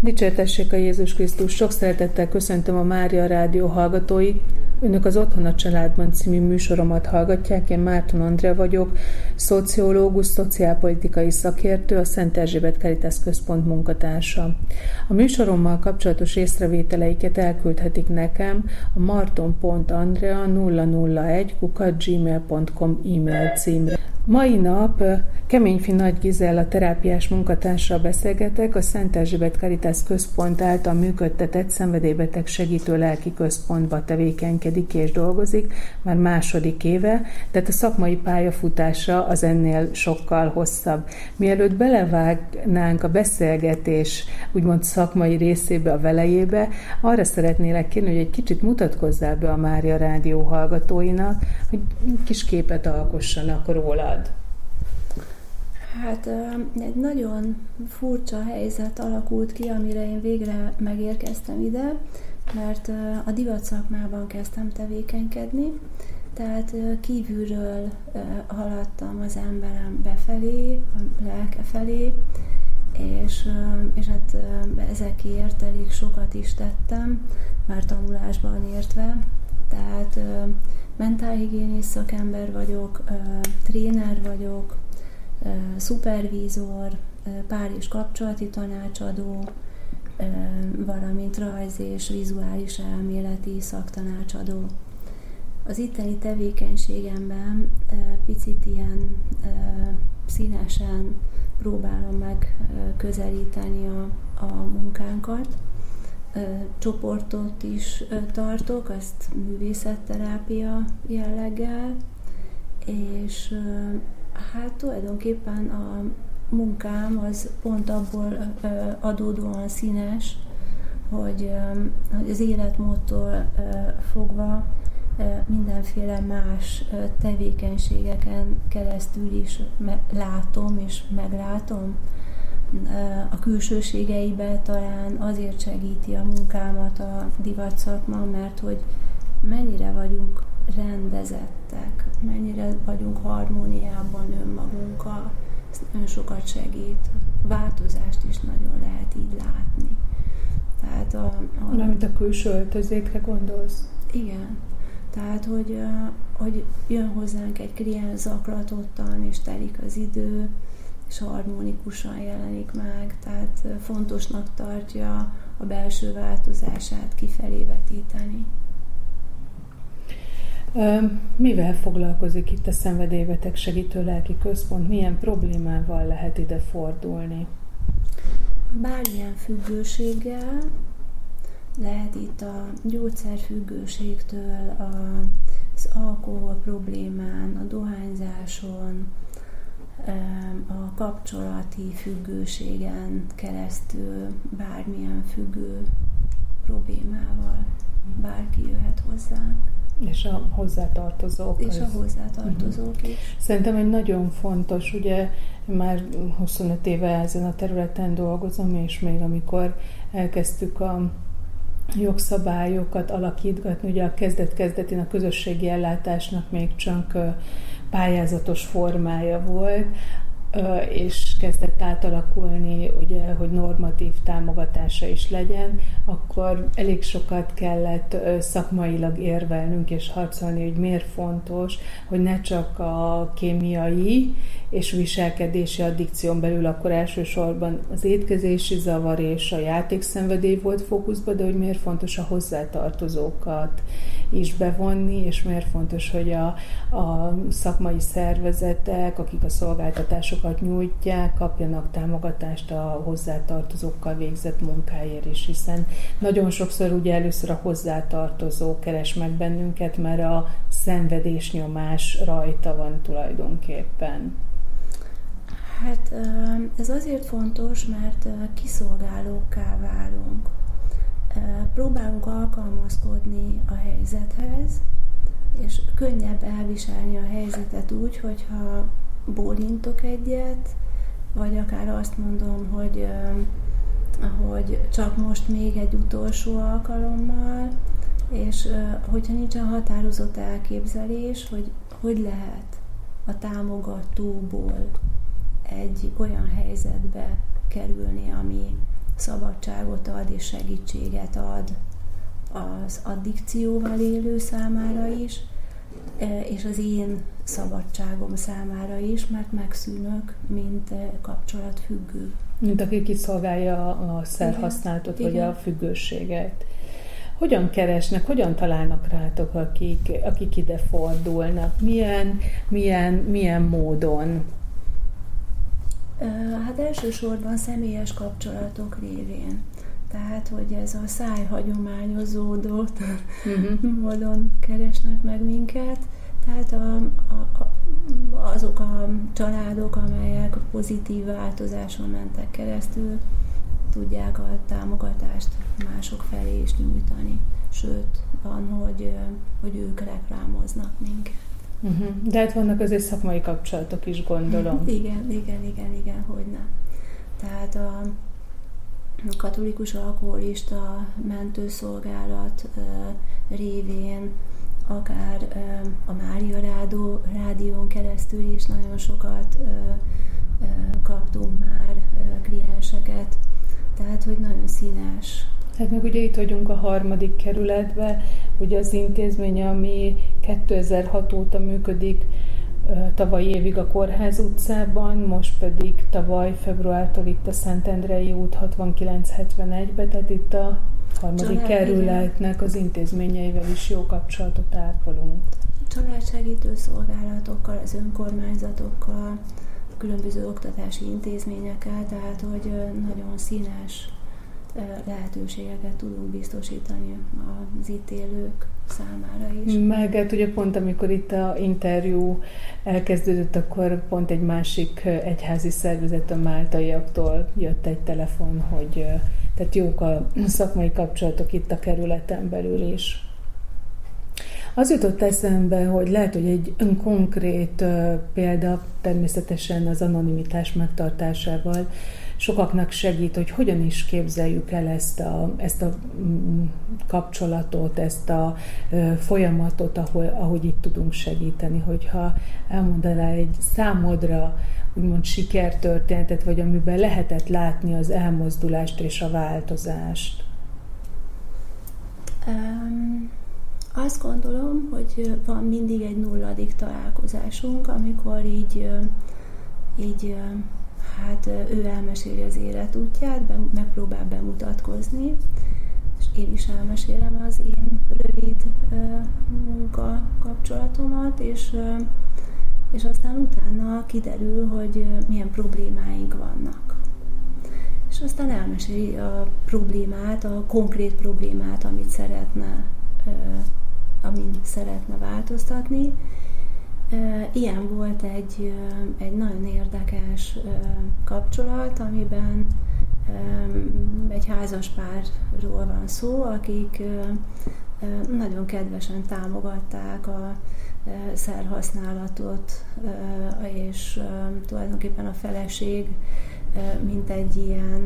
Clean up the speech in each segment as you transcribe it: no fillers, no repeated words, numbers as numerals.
Dicsértessék a Jézus Krisztus! Sok szeretettel köszöntöm a Mária Rádió hallgatóit. Önök az Otthon a Családban című műsoromat hallgatják. Én Márton Andrea vagyok, szociológus, szociálpolitikai szakértő, a Szent Erzsébet Caritas Központ munkatársa. A műsorommal kapcsolatos észrevételeiket elküldhetik nekem a marton.andrea001@gmail.com e-mail címre. Mai nap Keményfi Nagy Gizella terápiás munkatárssal beszélgetek, a Szent Erzsébet Caritas Központ által működtetett szenvedélybeteg segítő lelki központba tevékenykedik és dolgozik már második éve, tehát a szakmai pályafutása az ennél sokkal hosszabb. Mielőtt belevágnánk a beszélgetés úgymond szakmai részébe, a velejébe, arra szeretnélek kérni, hogy egy kicsit mutatkozzál be a Mária Rádió hallgatóinak, hogy kis képet alkossanak rólad. Hát egy nagyon furcsa helyzet alakult ki, amire én végre megérkeztem ide, mert a divatszakmában kezdtem tevékenykedni, tehát kívülről haladtam az emberem befelé, a lelke felé, és hát ezekért elég sokat is tettem, már tanulásban értve, tehát mentálhigiénész szakember vagyok, tréner vagyok, szupervízor, pár és kapcsolati tanácsadó, valamint rajz és vizuális elméleti szaktanácsadó. Az itteni tevékenységemben picit ilyen színesen próbálom meg közelíteni a munkánkat. Csoportot is tartok, azt művészetterápia jelleggel, és hát tulajdonképpen a munkám az pont abból adódóan színes, hogy az életmódtól fogva mindenféle más tevékenységeken keresztül is látom és meglátom. A külsőségeibe talán azért segíti a munkámat a divatszakma, mert hogy mennyire vagyunk rendezettek, mennyire vagyunk harmóniában önmagunkkal, ez nagyon sokat segít. Változást is nagyon lehet így látni. Tehát Mármint a külső öltözékre gondolsz? Igen. Tehát, hogy jön hozzánk egy kliens zaklatottan, és telik az idő, és harmonikusan jelenik meg, tehát fontosnak tartja a belső változását kifelé vetíteni. Mivel foglalkozik itt a Szenvedélybeteg Segítő Lelki Központ? Milyen problémával lehet ide fordulni? Bármilyen függőséggel, lehet itt a gyógyszerfüggőségtől, az alkohol problémán, a dohányzáson, a kapcsolati függőségen keresztül bármilyen függő problémával bárki jöhet hozzánk. És a hozzátartozók. És a hozzátartozók is. Szerintem egy nagyon fontos, ugye már 25 éve ezen a területen dolgozom, és még amikor elkezdtük a jogszabályokat alakítgatni, ugye a kezdet-kezdetén a közösségi ellátásnak még csak pályázatos formája volt, és kezdett átalakulni, ugye, hogy normatív támogatása is legyen, akkor elég sokat kellett szakmailag érvelnünk és harcolni, hogy miért fontos, hogy ne csak a kémiai és viselkedési addikción belül akkor elsősorban az étkezési zavar és a játékszenvedély volt fókuszban, de hogy miért fontos a hozzátartozókat is bevonni, és miért fontos, hogy a szakmai szervezetek, akik a szolgáltatásokat nyújtják, kapjanak támogatást a hozzátartozókkal végzett munkáért is, hiszen nagyon sokszor ugye először a hozzátartozó keres meg bennünket, mert a szenvedésnyomás rajta van tulajdonképpen. Hát ez azért fontos, mert kiszolgálókká válunk. Próbálunk alkalmazkodni a helyzethez, és könnyebb elviselni a helyzetet úgy, hogyha bólintok egyet, vagy akár azt mondom, hogy csak most még egy utolsó alkalommal, és hogyha nincsen határozott elképzelés, hogy lehet a támogatóból egy olyan helyzetbe kerülni, szabadságot ad és segítséget ad az addikcióval élő számára is, és az én szabadságom számára is, mert megszűnök, mint kapcsolatfüggő. Mint aki kiszolgálja a szerhasználatot, vagy a függőséget. Hogyan keresnek, hogyan találnak rátok, akik ide fordulnak? Milyen módon? Hát elsősorban személyes kapcsolatok révén. Tehát, hogy ez a szájhagyományozódott módon keresnek meg minket. Tehát azok a családok, amelyek pozitív változáson mentek keresztül, tudják a támogatást mások felé is nyújtani. Sőt, van, hogy ők reklámoznak minket. De hát vannak azért szakmai kapcsolatok is, gondolom. Igen, hogyne. Tehát a katolikus alkoholista mentőszolgálat révén, akár a Mária rádión keresztül is nagyon sokat kaptunk már klienseket, tehát hogy nagyon színes. Hát meg ugye itt vagyunk a 3. kerületben, ugye az intézmény, ami 2006 óta működik, tavaly évig a Kórház utcában, most pedig tavaly februártól itt a Szentendrei út 69-71-ben, tehát itt a 3. kerületnek az intézményeivel is jó kapcsolatot ápolunk. Családsegítő szolgálatokkal, az önkormányzatokkal, különböző oktatási intézményekkel, tehát hogy nagyon színes lehetőségeket tudunk biztosítani az itt élők számára is. Meg hát ugye pont amikor itt a interjú elkezdődött, akkor pont egy másik egyházi szervezet, a máltaiaktól jött egy telefon, hogy tehát jók a szakmai kapcsolatok itt a kerületen belül is. Az jutott eszembe, hogy lehet, hogy egy konkrét példa természetesen az anonimitás megtartásával sokaknak segít, hogy hogyan is képzeljük el ezt a kapcsolatot, ezt a folyamatot, ahogy itt tudunk segíteni. Hogyha elmondanál egy számodra úgymond sikertörténetet, vagy amiben lehetett látni az elmozdulást és a változást. Azt gondolom, hogy van mindig egy 0. találkozásunk, amikor így hát ő elmeséli az életútját, megpróbál bemutatkozni, és én is elmesélem az én rövid munka kapcsolatomat, és aztán utána kiderül, hogy milyen problémáink vannak. És aztán elmeséli a problémát, a konkrét problémát, amin szeretne változtatni. Ilyen volt egy nagyon érdekes kapcsolat, amiben egy házas párról van szó, akik nagyon kedvesen támogatták a szerhasználatot, és tulajdonképpen a feleség, mint egy ilyen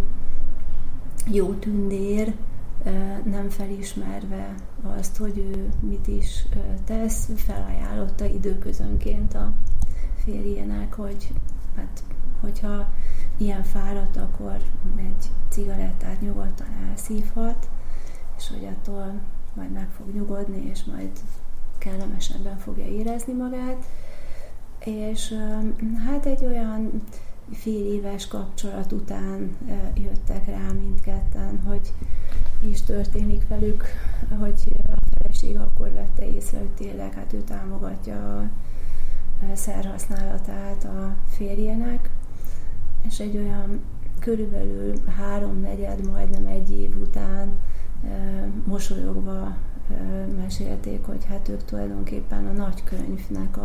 jó tündér, nem felismerve azt, hogy ő mit is tesz, felajánlotta időközönként a férjének, hogy hát, hogyha ilyen fáradt, akkor egy cigarettát nyugodtan elszívhat, és hogy attól majd meg fog nyugodni, és majd kellemesebben fogja érezni magát. És hát egy olyan fél éves kapcsolat után jöttek rá mindketten, hogy mi is történik velük, hogy a feleség akkor vette észre, hogy tényleg hát ő támogatja a szerhasználatát a férjének, és egy olyan körülbelül 3-4, majdnem 1 év után mosolyogva mesélték, hogy hát ők tulajdonképpen a nagykönyvnek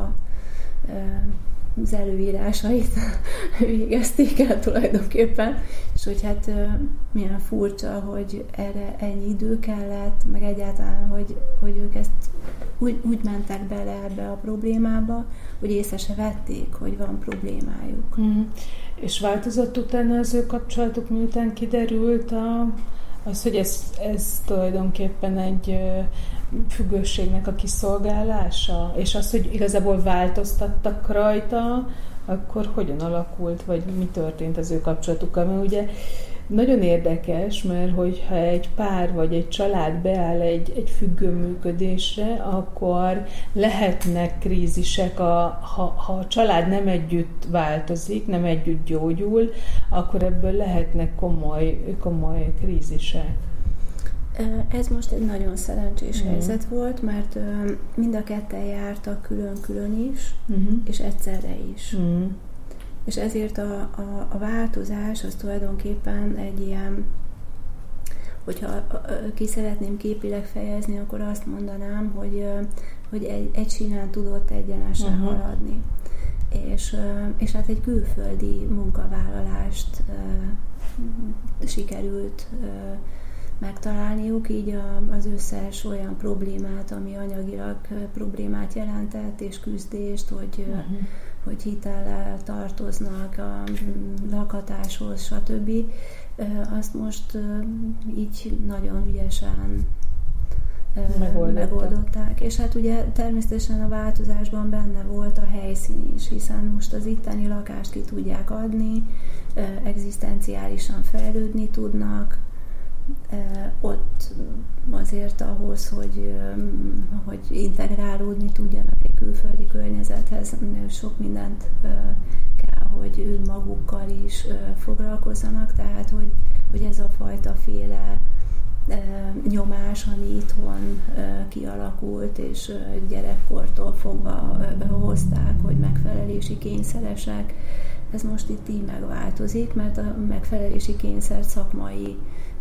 az előírásait végezték el tulajdonképpen, és hogy hát milyen furcsa, hogy erre ennyi idő kellett, meg egyáltalán, hogy ők ezt úgy mentek bele ebbe a problémába, hogy észre se vették, hogy van problémájuk. És változott utána az ő kapcsolatuk, miután kiderült az, hogy ez tulajdonképpen egy függőségnek a kiszolgálása, és az, hogy igazából változtattak rajta, akkor hogyan alakult, vagy mi történt az ő kapcsolatukkal? Mert ugye nagyon érdekes, mert hogyha egy pár vagy egy család beáll egy függő működésre, akkor lehetnek krízisek, ha a család nem együtt változik, nem együtt gyógyul, akkor ebből lehetnek komoly krízisek. Ez most egy nagyon szerencsés helyzet volt, mert mind a ketten jártak külön-külön is, és egyszerre is. És ezért a változás az tulajdonképpen egy ilyen, hogyha ki szeretném képileg fejezni, akkor azt mondanám, hogy egy sínen tudott egyenesen haladni. És hát egy külföldi munkavállalást sikerült megtalálniuk, így az összes olyan problémát, ami anyagilag problémát jelentett, és küzdést, hogy hitellel tartoznak a lakhatáshoz, stb. Azt most így nagyon ügyesen megoldották. És hát ugye természetesen a változásban benne volt a helyszín is, hiszen most az itteni lakást ki tudják adni, egzisztenciálisan fejlődni tudnak, ott azért ahhoz, hogy integrálódni tudjanak egy külföldi környezethez, sok mindent kell, hogy ő magukkal is foglalkozzanak, tehát hogy ez a fajta féle nyomás, ami itthon kialakult, és gyerekkortól fogva hozták, hogy megfelelési kényszeresek, ez most itt így megváltozik, mert a megfelelési kényszert szakmai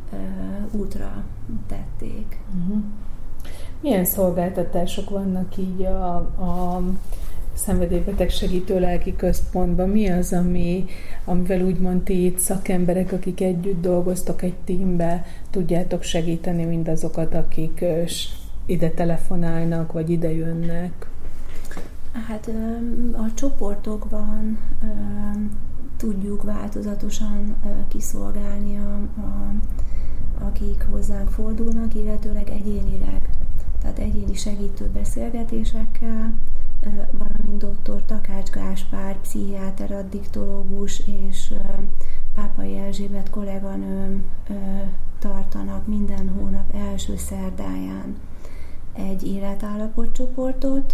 útra tették. Milyen szolgáltatások vannak így a szenvedélybeteg segítő lelki központban? Mi az, amivel úgymond ti itt szakemberek, akik együtt dolgoztok egy tímbe, tudjátok segíteni mindazokat, akik ide telefonálnak, vagy ide jönnek? Hát a csoportokban tudjuk változatosan kiszolgálni akik hozzánk fordulnak, illetőleg egyénileg, tehát egyéni segítő beszélgetésekkel, valamint dr. Takács Gáspár, pszichiáter, addiktológus és Pápai Erzsébet kolléganőm tartanak minden hónap első szerdáján egy életállapotcsoportot,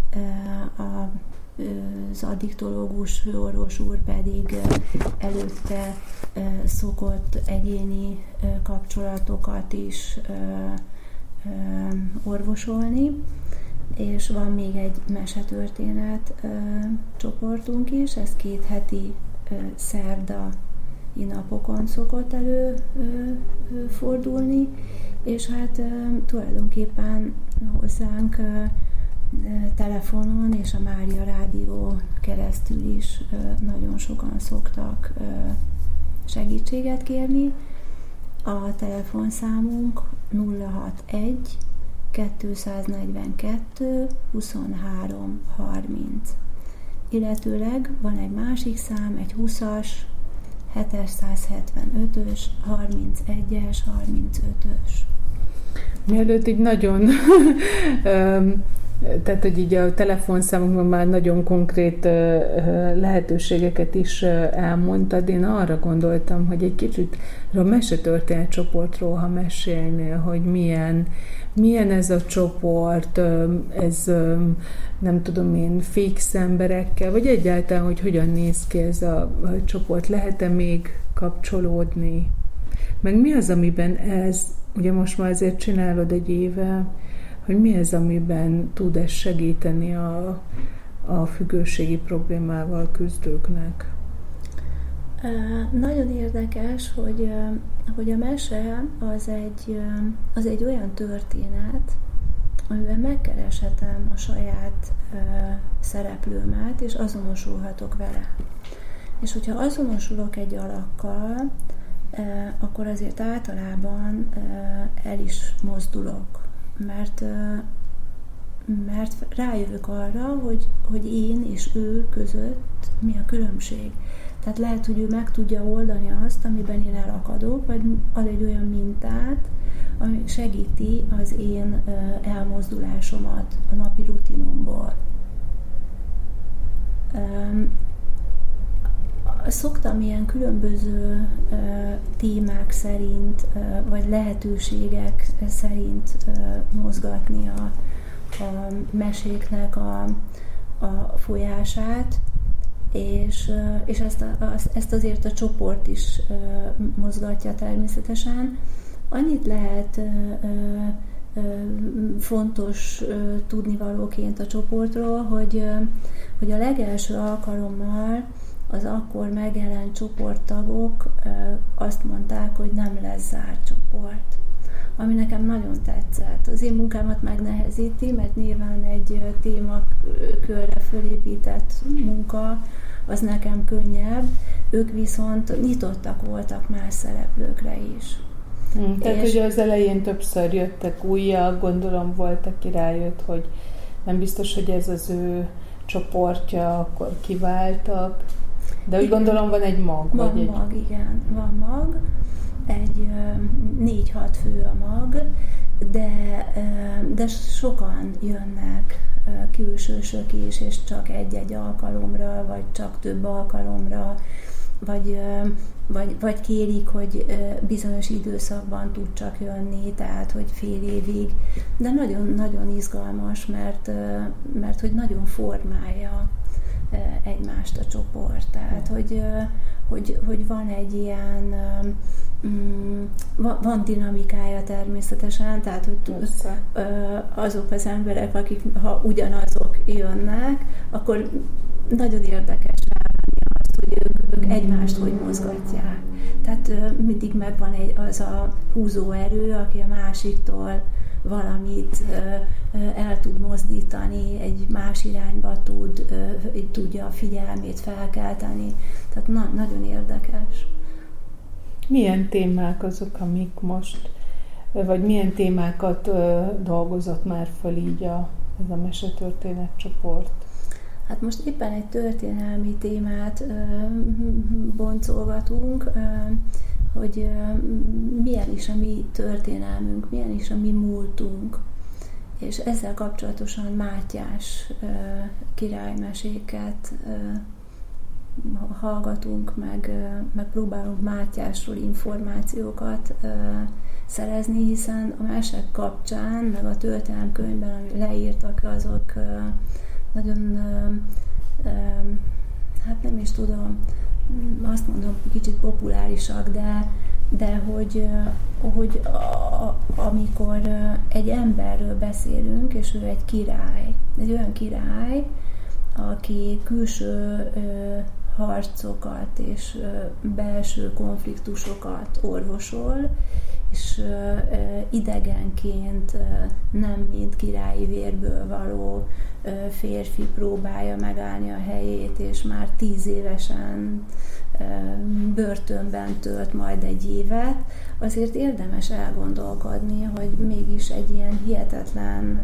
az addiktológus főorvos úr pedig előtte szokott egyéni kapcsolatokat is orvosolni, és van még egy mesetörténet csoportunk is, ez 2 heti szerdai napokon szokott előfordulni, és hát tulajdonképpen hozzánk telefonon és a Mária Rádió keresztül is nagyon sokan szoktak segítséget kérni. A telefonszámunk 061 242 23 30. Illetőleg van egy másik szám, egy 20-as, 775-ös, 31-es, 35-ös. Mielőtt így nagyon tehát, hogy így a telefonszámunkban már nagyon konkrét lehetőségeket is elmondtad, én arra gondoltam, hogy egy kicsit a mesetörténet csoportról, ha mesélnél, hogy milyen ez a csoport, ez nem tudom én, fix emberekkel, vagy egyáltalán, hogy hogyan néz ki ez a csoport, lehet-e még kapcsolódni? Meg mi az, amiben ugye most már azért csinálod egy éve, hogy mi ez, amiben tud ez segíteni a függőségi problémával küzdőknek? Nagyon érdekes, hogy a mese az egy olyan történet, amiben megkereshetem a saját szereplőmet, és azonosulhatok vele. És hogyha azonosulok egy alakkal, akkor azért általában el is mozdulok. Mert rájövök arra, hogy én és ő között mi a különbség. Tehát lehet, hogy ő meg tudja oldani azt, amiben én elakadok, vagy ad egy olyan mintát, ami segíti az én elmozdulásomat a napi rutinomból. Szoktam ilyen különböző témák szerint, vagy lehetőségek szerint mozgatni a meséknek a folyását, és ezt azért a csoport is mozgatja természetesen. Annyit lehet fontos tudnivalóként a csoportról, hogy a legelső alkalommal az akkor megjelent csoporttagok azt mondták, hogy nem lesz zárt csoport. Ami nekem nagyon tetszett. Az én munkámat megnehezíti, mert nyilván egy témakörre fölépített munka, az nekem könnyebb. Ők viszont nyitottak voltak más szereplőkre is. Tehát ugye az elején többször jöttek újak, gondolom volt, aki rájött, hogy nem biztos, hogy ez az ő csoportja, akkor kiváltak. De úgy gondolom van egy mag. Van mag, igen. Van mag. Egy 4-6 fő a mag, de sokan jönnek külsősök is, és csak egy-egy alkalomra, vagy csak több alkalomra, vagy kérik, hogy bizonyos időszakban tud csak jönni, tehát hogy fél évig. De nagyon-nagyon izgalmas, mert hogy nagyon formálja egymást a csoport. Tehát, hogy van egy ilyen van dinamikája természetesen, tehát hogy azok az emberek, akik ha ugyanazok jönnek, akkor nagyon érdekes rávenni azt, hogy ők egymást hogy mozgatják. Tehát mindig megvan az a húzóerő, aki a másiktól valamit el tud mozdítani, egy más irányba tudja a figyelmét felkelteni. Tehát nagyon érdekes. Milyen témák azok, amik most, vagy milyen témákat dolgozott már föl így ez a mesetörténet csoport? Hát most éppen egy történelmi témát boncolgatunk, hogy milyen is a mi történelmünk, milyen is a mi múltunk. És ezzel kapcsolatosan Mátyás királymeséket hallgatunk, meg próbálunk Mátyásról információkat szerezni, hiszen a mesek kapcsán, meg a történelemkönyvben, amit leírtak, azok nagyon, hát nem is tudom, azt mondom, kicsit populárisak, de hogy amikor egy emberről beszélünk, és ő egy király, egy olyan király, aki külső harcokat és belső konfliktusokat orvosol, és idegenként nem mint királyi vérből való férfi próbálja megállni a helyét, és már 10 évesen börtönben tölt majd egy évet, azért érdemes elgondolkodni, hogy mégis egy ilyen hihetetlen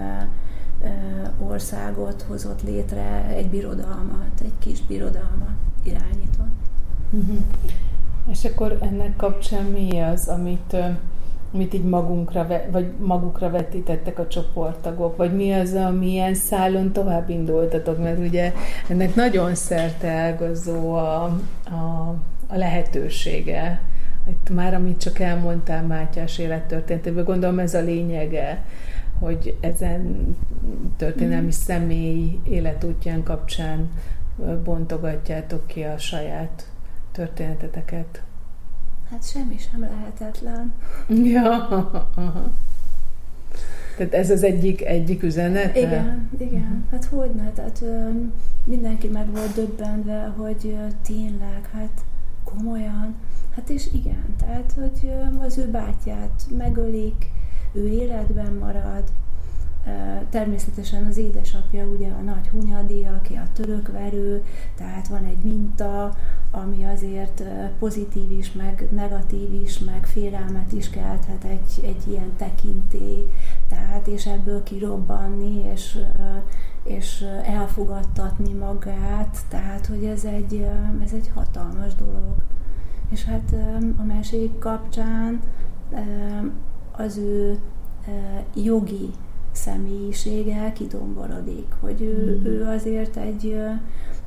országot hozott létre, egy birodalmat, egy kis birodalmat irányított. Uh-huh. És akkor ennek kapcsán mi az, amit így magukra vetítettek a csoporttagok, vagy mi az, amilyen szálon tovább indultatok, mert ugye ennek nagyon szerteágazó a lehetősége. Itt már, amit csak elmondtál Mátyás élettörténetéből, gondolom ez a lényege, hogy ezen történelmi személy életútján kapcsán bontogatjátok ki a saját történeteteket. Hát semmi sem lehetetlen. Ja, aha. Tehát ez az egyik üzenet? Igen. Hát hogyne, tehát mindenki meg volt döbbenve, hogy tényleg, hát komolyan. Hát és igen, tehát, hogy az ő bátyját megölik, ő életben marad, természetesen az édesapja ugye a nagy Hunyadi, aki a törökverő, tehát van egy minta, ami azért pozitív is, meg negatív is, meg félelmet is kelthet egy ilyen tekintély, tehát és ebből kirobbanni, és elfogadtatni magát, tehát hogy ez egy hatalmas dolog. És hát a mesék kapcsán az ő jogi személyisége kidomborodik, hogy ő azért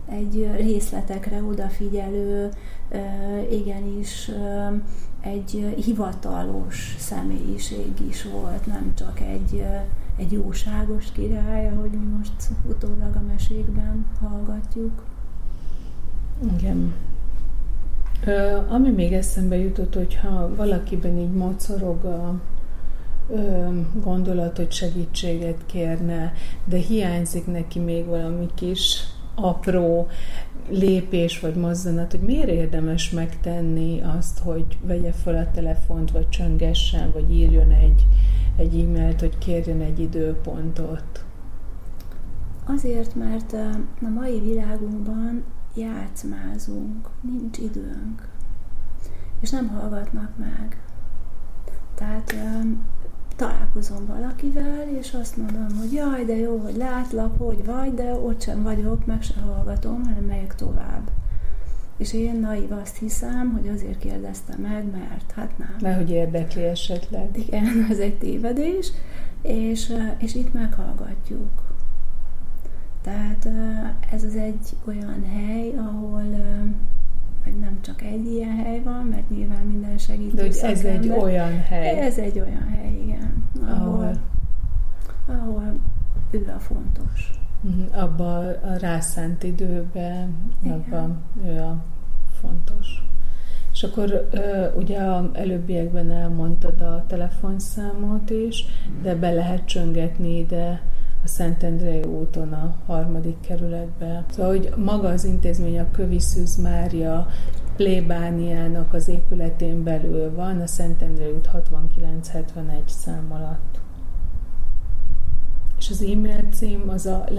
egy részletekre odafigyelő, igenis egy hivatalos személyiség is volt, nem csak egy jóságos király, ahogy mi most utólag a mesékben hallgatjuk. Igen. Ami még eszembe jutott, hogyha valakiben így mocorog a gondolat, hogy segítséget kérne, de hiányzik neki még valami kis apró lépés vagy mozzanat, hogy miért érdemes megtenni azt, hogy vegye fel a telefont, vagy csöngessen, vagy írjon egy e-mailt, hogy kérjen egy időpontot. Azért, mert a mai világunkban játszmázunk, nincs időnk, és nem hallgatnak meg. Tehát találkozom valakivel, és azt mondom, hogy jaj, de jó, hogy látlak, hogy vagy, de ott sem vagyok, meg se hallgatom, hanem megyek tovább. És én naiv azt hiszem, hogy azért kérdeztem meg, mert hát nem. Mert hogy érdekli esetleg. Igen, ez egy tévedés, és itt meghallgatjuk. Tehát ez az egy olyan hely, ahol meg nem csak egy ilyen hely van, mert nyilván minden segítő de hogy szakember. Ez egy olyan hely. Ez egy olyan hely, igen. Ahol ő a fontos. Abban a rászánt időben, abban ő a fontos. És akkor ugye előbbiekben elmondtad a telefonszámot is, de be lehet csöngetni ide a Szentendrei úton a 3. kerületbe. Szóval, hogy maga az intézmény a Kövi Szűz Mária plébániának az épületén belül van, a Szentendrei út 6971 szám alatt. És az e-mail cím az a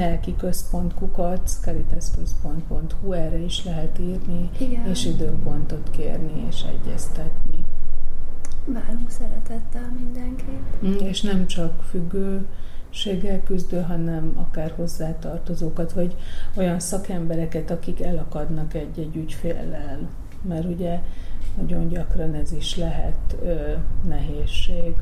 lelkiközpont@caritasközpont.hu, erre is lehet írni, igen. És időpontot kérni és egyeztetni. Várunk szeretettel mindenkit. És nem csak függőséggel küzdő, hanem akár hozzátartozókat, vagy olyan szakembereket, akik elakadnak egy ügyféllel. Mert ugye nagyon gyakran ez is lehet nehézség.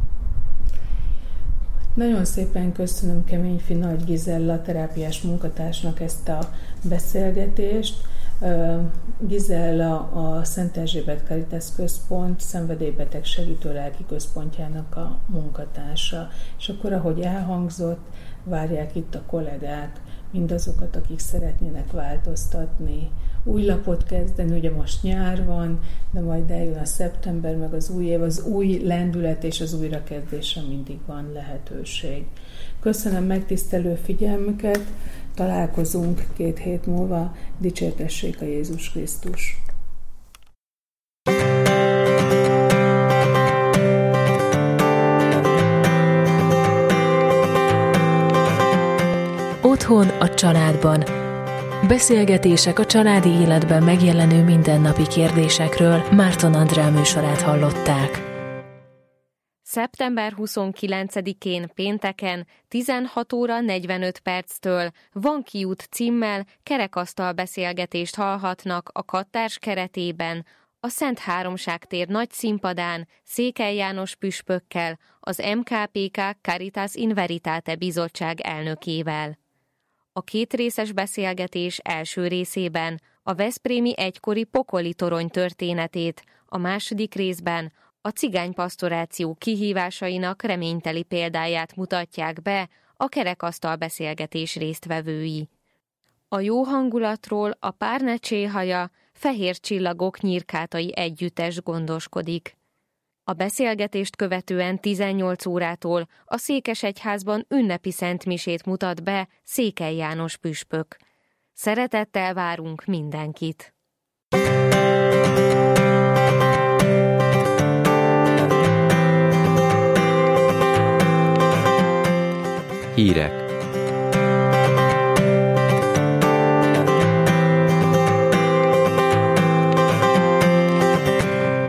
Nagyon szépen köszönöm Keményfi Nagy Gizella terápiás munkatársnak ezt a beszélgetést. Gizella a Szent Erzsébet Caritas Központ szenvedélybeteg segítő lelki központjának a munkatársa. És akkor, ahogy elhangzott, várják itt a kollégák mindazokat, akik szeretnének változtatni, új lapot kezdeni, ugye most nyár van, de majd eljön a szeptember, meg az új év, az új lendület és az újrakezdésre mindig van lehetőség. Köszönöm megtisztelő figyelmüket, találkozunk 2 hét múlva, dicsértessék a Jézus Krisztus! Otthon a családban. Beszélgetések a családi életben megjelenő mindennapi kérdésekről. Márton Andrea műsorát hallották. Szeptember 29-én pénteken 16 óra 45 perctől Van Kiút címmel kerekasztal beszélgetést hallhatnak a Kattárs keretében, a Szent Háromság tér nagy színpadán Székely János püspökkel, az MKPK Caritas in Veritate bizottság elnökével. A 2 részes beszélgetés első részében a veszprémi egykori pokoli torony történetét, a második részben a cigánypasztoráció kihívásainak reményteli példáját mutatják be a kerekasztal beszélgetés résztvevői. A jó hangulatról a Párne Cséhaja Fehér Csillagok Nyírkátai együttes gondoskodik. A beszélgetést követően 18 órától a székesegyházban ünnepi szentmisét mutat be Székely János püspök. Szeretettel várunk mindenkit! Hírek.